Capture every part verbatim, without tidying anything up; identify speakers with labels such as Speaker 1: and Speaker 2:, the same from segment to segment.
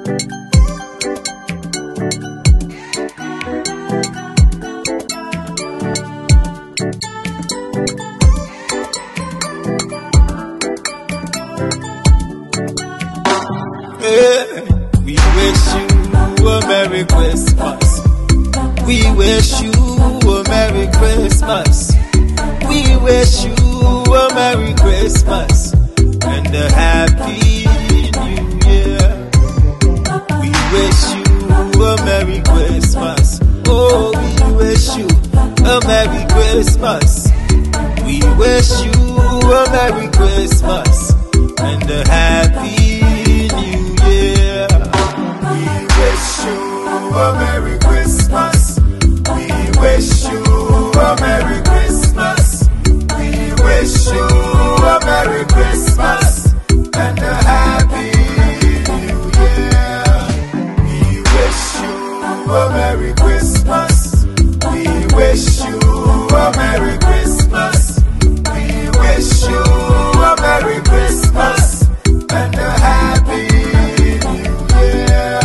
Speaker 1: Hey, we wish you a Merry Christmas. We wish you a Merry Christmas. We wish you a Merry Christmas and a Happy New Year. We wish you a Merry Christmas. Oh, we wish you a Merry Christmas. We wish you a Merry Christmas and a Happy New Year. We wish you a Merry Christmas. We wish you a Merry Christmas. We wish you a Merry Christmas and a Happy New Year. We wish you a Merry Christmas. We wish you a Merry Christmas. We wish you a Merry Christmas and a Happy New Year.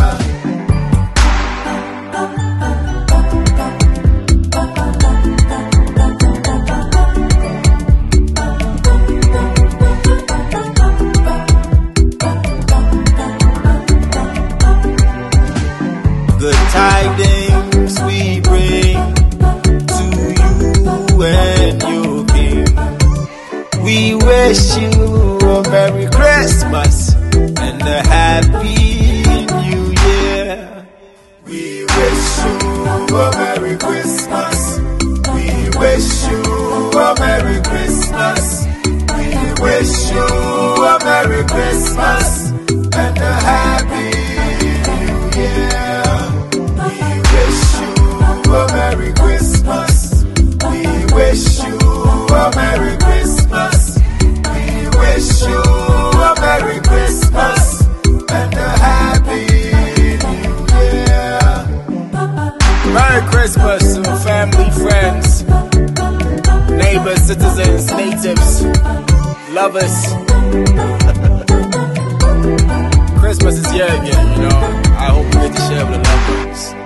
Speaker 1: Good tidings we bring to you and your king. We wish you a Merry Christmas and a Happy New Year. We wish you a Merry Christmas. We wish you a Merry Christmas. We wish you a Merry Christmas and a Happy New Year. We wish you a Merry Christmas. We wish you a Merry Christmas. We wish you a Merry Christmas and a Happy New Year. Merry Christmas to family, friends, neighbors, citizens, natives, lovers. Christmas is here again, you know. I hope we get to share with the loved ones.